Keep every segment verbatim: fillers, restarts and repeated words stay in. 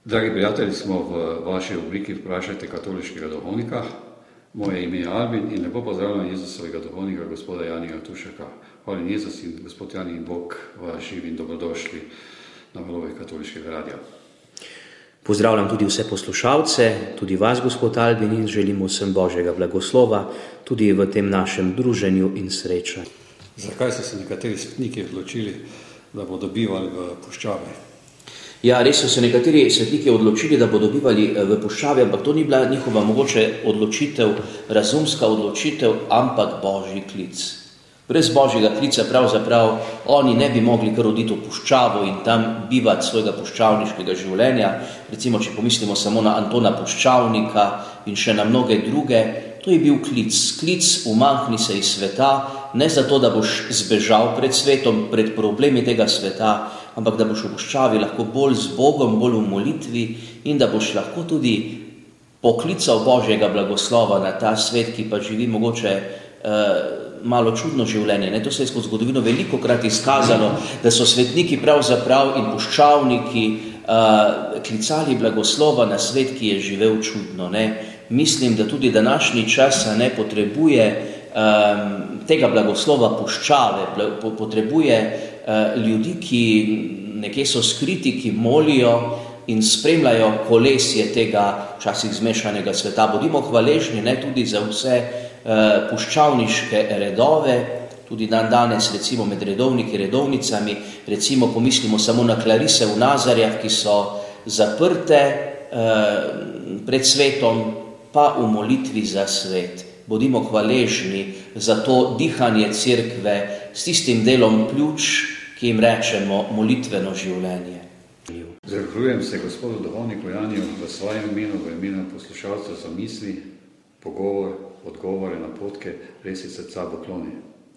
Dragi prijatelji, smo v vaši obliki Vprašajte katoliškega duhovnika. Moje ime je Albin in lepo pozdravljam Jezusovega duhovnika, gospoda Janija Tušeka. Hvala Jezus in gospod Jani in Bog vas živi in dobrodošli na valovih katoliškega radia. Pozdravljam tudi vse poslušalce, tudi vas, gospod Albin, in želimo vsem Božjega blagoslova, tudi v tem našem druženju in srečanju. Zakaj so se nekateri svetniki odločili, da bodo bivali v puščavi? Ja, res so se nekateri svetniki odločili, da bodo bivali v puščavi, ampak to ni bila njihova mogoče odločitev, razumska odločitev, ampak Božji klic. Brez Božjega klica pravzaprav oni ne bi mogli kar oditi v puščavo in tam bivati svojega puščavniškega življenja. Recimo, če pomislimo samo na Antona Puščavnika in še na mnoge druge, to je bil klic. Klic, umakni se iz sveta, ne zato, da boš zbežal pred svetom, pred problemi tega sveta, ampak da boš v puščavi lahko bolj z Bogom, bolj v molitvi in da boš lahko tudi poklical Božjega blagoslova na ta svet, ki pa živi mogoče uh, malo čudno življenje. Ne? To se je skozi zgodovino velikokrat izkazalo, da so svetniki pravzaprav in puščavniki uh, klicali blagoslova na svet, ki je živel čudno. Ne? Mislim, da tudi današnji čas ne potrebuje um, tega blagoslova puščave, bl- potrebuje uh, ljudi, ki nekje so skriti, ki molijo in spremljajo kolesje tega včasih zmešanega sveta. Bodimo hvaležni ne, tudi za vse uh, puščavniške redove, tudi dan danes recimo med redovniki, redovnicami, recimo pomislimo samo na Klarise v Nazarjah, ki so zaprte uh, pred svetom, pa v molitvi za svet. Bodimo hvaležni za to dihanje cerkve s tistim delom pljuč, ki jim rečemo molitveno življenje. Zahvaljujem se gospodu duhovniku Janiju v svojem imenu, v imenu poslušalcev za misli, pogovor, odgovore, napotke, res iz srca pokloni.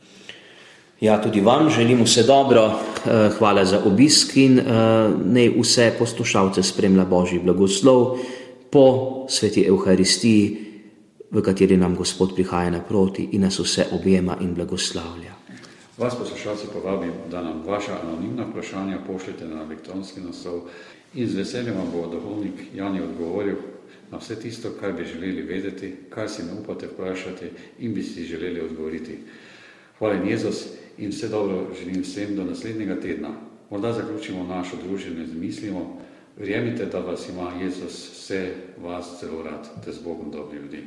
Ja, tudi vam želim vse dobro, hvala za obisk in naj vse poslušalce spremlja Božji blagoslov po sveti Evharistiji, v kateri nam Gospod prihaja naproti in nas vse objema in blagoslavlja. Vas poslušalci povabim, da nam vaša anonimna vprašanja pošljete na elektronski naslov in z veseljem vam bo duhovnik Jani odgovoril na vse tisto, kar bi želeli vedeti, kar si ne upate vprašati in bi si želeli odgovoriti. Hvala Jezus in vse dobro želim vsem do naslednjega tedna. Morda zaključimo našo druženje z mislimo, verjemite, da vas ima Jezus vse vas celo rad, te z Bogom dobri ljudi.